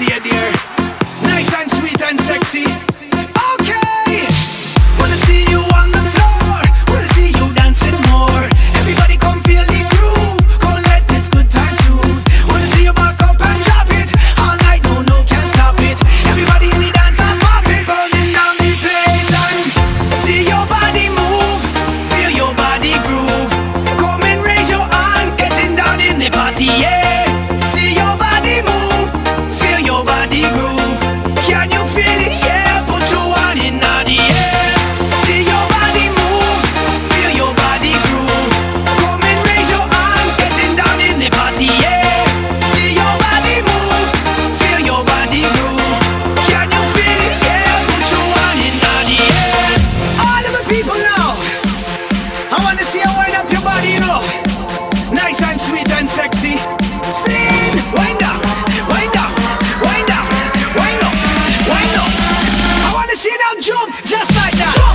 see you there. Nice and sweet and sexy. Okay, wanna see you on the floor, wanna see you dancing more. Everybody come feel the groove, come let this good time soothe. Wanna see you back up and drop it all night, no, no, can't stop it. Everybody in the dance and pop it, burning down the place. And see your body move, feel your body groove. Come and raise your hand, getting down in the party, yeah. See your body move, feel your body groove. Can you feel it? Yeah, put your hand in the air. See your body move, feel your body groove. Come and raise your hand, getting down in the party, yeah. See your body move, feel your body groove. Can you feel it? Yeah, put your hand in the air. All of my people now, I wanna see you wind up your body, you know. Nice and sweet and sexy. Sing, wind up, wind up, wind up, wind up, wind up. I wanna see you now jump just like that. Jump.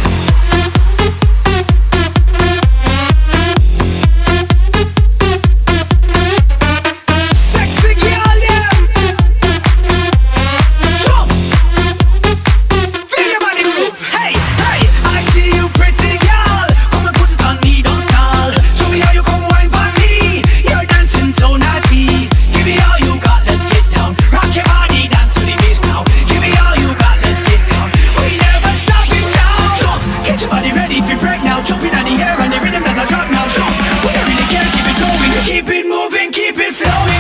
Sexy girl, yeah. Jump. Feel your body move. Hey, hey, I see you, pretty girl. Come and put it on me, don't stall. Show me how you come wine by me. You're dancing so naughty. Give me all you got, let's get down. Rock your body, dance to the bass now. Give me all you got, let's get down. We never stop it now. Jump, get your body ready for break now. Jumping on the air and the rhythm that I drop now. Jump, we don't really care, keep it going. Keep it moving, keep it flowing.